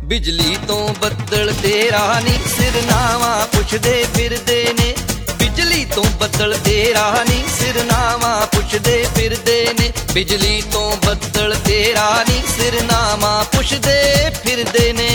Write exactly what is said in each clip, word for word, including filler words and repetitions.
ਬਿਜਲੀ ਤੋਂ ਬੱਦਲ ਤੇਰਾ ਨੀ ਸਿਰਨਾਵਾ ਪੁੱਛਦੇ ਫਿਰਦੇ ਨੇ। ਬਿਜਲੀ ਤੋਂ ਬੱਦਲ ਤੇਰਾ ਨੀ ਸਿਰਨਾਵਾ ਪੁੱਛਦੇ ਫਿਰਦੇ ਨੇ। ਬਿਜਲੀ ਤੋਂ ਬੱਦਲ ਤੇਰਾ ਨੀ ਸਿਰਨਾਵਾ ਪੁੱਛਦੇ ਫਿਰਦੇ ਨੇ।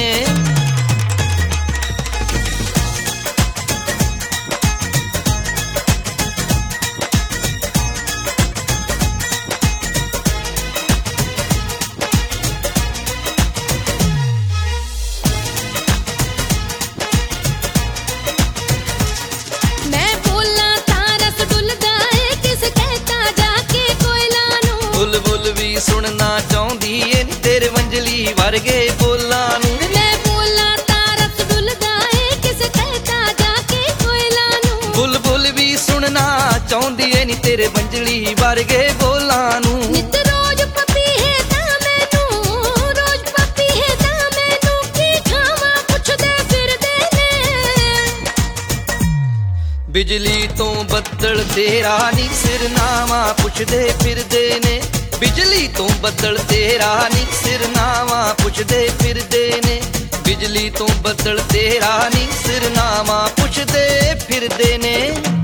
ਬੁਲਬੁਲ ਵੀ ਸੁਣਨਾ ਚਾਹੁੰਦੀ ਏ ਤੇਰੇ ਵੰਜਲੀ ਵਰਗੇ ਬੋਲਾਂ ਨੂੰ। ਮੈਂ ਬੋਲਾਂ ਤਾਂ ਰਸ ਡੁੱਲਦਾ ਏ ਕਿਸ ਕਹਿਤਾ ਜਾ ਕੇ ਕੋਇਲਾਂ ਨੂੰ। ਬੁਲਬੁਲ ਵੀ ਸੁਣਨਾ ਚਾਹੁੰਦੀ ਏ ਨੀ ਤੇਰੇ ਵੰਜਲੀ ਵਰਗੇ ਬੋਲਾਂ ਨੂੰ। ਨਿਤ ਰੋਜ਼ ਪਪੀਹੇ ਤਾਂ ਮੈਨੂੰ, ਰੋਜ਼ ਪਪੀਹੇ ਤਾਂ ਮੈਨੂੰ ਕੀ ਖਾਵਾਂ ਪੁੱਛਦੇ ਫਿਰਦੇ ਨੇ। ਬਿਜਲੀ ਤੋਂ ਬੱਦਲ ਤੇਰਾ ਨੀ ਸਿਰਨਾਵਾ ਪੁੱਛਦੇ ਫਿਰਦੇ ਨੇ। ਬਿਜਲੀ ਤੋਂ ਬੱਦਲ ਤੇਰਾ ਨੀ ਸਿਰਨਾਵਾ ਪੁੱਛਦੇ ਫਿਰਦੇ ਨੇ। ਬਿਜਲੀ ਤੋਂ ਬੱਦਲ ਤੇਰਾ ਨੀ ਸਿਰਨਾਵਾ ਪੁੱਛਦੇ ਫਿਰਦੇ ਨੇ।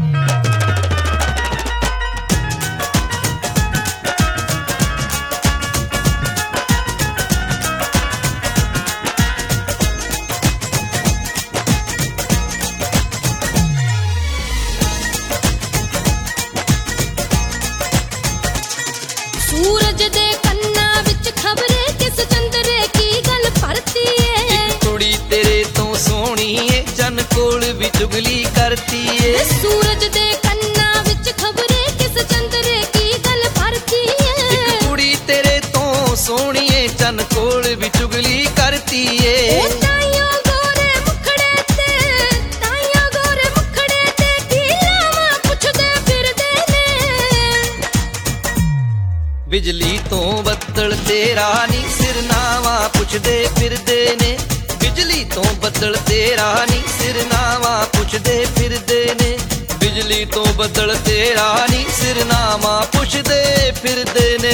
ਸੂਰਜ ਦੇ ਕੰਨਾਂ ਵਿੱਚ ਖਬਰੇ ਕਿਸ ਚੰਦਰੇ ਕੀ ਗੱਲ ਭਰਤੀ ਏ। ਇੱਕ ਕੁੜੀ ਤੇਰੇ ਤੋਂ ਸੋਹਣੀ ਏ ਚੰਨ ਕੋਲ ਵੀ ਚੁਗਲੀ ਕਰਤੀ ਏ। ਸੂਰਜ ਦੇ ਕੰਨਾਂ ਵਿੱਚ ਖਬਰੇ ਕਿਸ ਚੰਦਰੇ ਕੀ ਗੱਲ ਭਰਤੀ ਏ। ਇੱਕ ਕੁੜੀ ਤੇਰੇ ਤੋਂ ਸੋਹਣੀ ਏ ਚੰਨ ਕੋਲ ਵੀ ਚੁਗਲੀ ਕਰਤੀ ਏ। ਉਹ ਤਾਈਓ ਗੋਰੇ ਮੁਖੜੇ ਤੇ, ਤਾਈਓ ਗੋਰੇ ਮੁਖੜੇ ਤੇ ਕੀ ਲਾਵਾਂ ਪੁੱਛਦੇ ਫਿਰਦੇ ਨੇ। ਬਿਜਲੀ ਤੋਂ ਬੱਦਲ ਤੇਰਾ ਨੀ ਸਿਰਨਾਵਾ ਪੁੱਛਦੇ ਫਿਰਦੇ ਨੇ। ਬਿਜਲੀ ਤੋਂ ਬੱਦਲ ਤੇਰਾ ਨੀ ਸਿਰਨਾਵਾ ਪੁੱਛਦੇ ਫਿਰਦੇ ਨੇ। ਬਿਜਲੀ ਤੋਂ ਬੱਦਲ ਤੇਰਾ ਨੀ ਸਿਰਨਾਵਾ ਪੁੱਛਦੇ ਫਿਰਦੇ ਨੇ।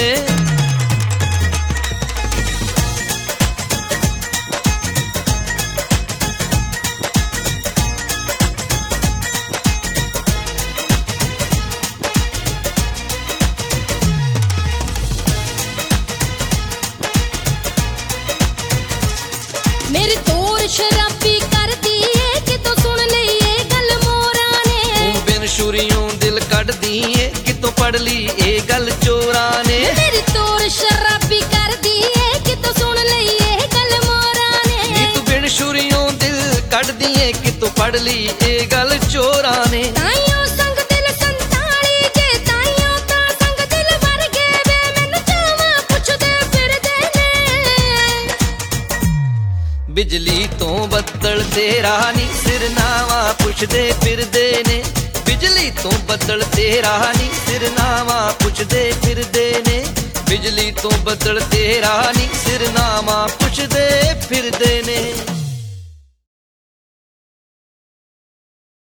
ਮੇਰੀ ਤੋਰ ਸ਼ਰਾਬੀ ਕਰਦੀ ਏ ਕਿਤੋਂ ਸੁਣ ਲਈ ਏ ਗੱਲ ਮੋਰਾਂ ਨੇ। ਤੂੰ ਬਿਨ ਸ਼ੁਰੀਓਂ ਦਿਲ ਕੱਢਦੀ ਏ ਕਿਤੋਂ ਪੜ ਲਈ ਇਹ ਗੱਲ ਚੋਰਾਂ ਨੇ। ਮੇਰੀ ਤੋਰ ਸ਼ਰਾਬੀ ਕਰਦੀ ਏ ਕਿਤੋਂ ਸੁਣ ਲਈ ਇਹ ਗੱਲ ਮੋਰਾਂ ਨੇ। ਨੀ ਤੂੰ ਬਿਨ ਸ਼ੁਰੀਓਂ ਦਿਲ ਕੱਢਦੀ ਏ ਕਿਤੋਂ ਪੜ ਲਈ ਇਹ ਗੱਲ ਚੋਰਾਂ ਨੇ। ਤਾਈਓ ਸੰਗ ਦਿਲ ਸੰਤਾਲੀ ਜੇ, ਤਾਈਓ ਤਾਂ ਸੰਗ ਦਿਲ ਵਰਗੇ ਵੇ ਮੈਨੂੰ ਚਾਵਾਂ ਪੁੱਛਦੇ ਫਿਰਦੇ ਨੇ। ਬਿਜਲੀ ਤੋਂ ਬੱਦਲ ਤੇਰਾ ਨੀ ਸਿਰਨਾਵਾ ਪੁੱਛਦੇ ਫਿਰਦੇ ਨੇ। ਬਿਜਲੀ ਤੋਂ ਬੱਦਲ ਤੇਰਾ ਨੀ ਸਿਰਨਾਵਾ ਪੁੱਛਦੇ ਫਿਰਦੇ ਨੇ। ਬਿਜਲੀ ਤੋਂ ਬੱਦਲ ਤੇਰਾ ਨੀ ਸਿਰਨਾਵਾ ਪੁੱਛਦੇ ਫਿਰਦੇ ਨੇ।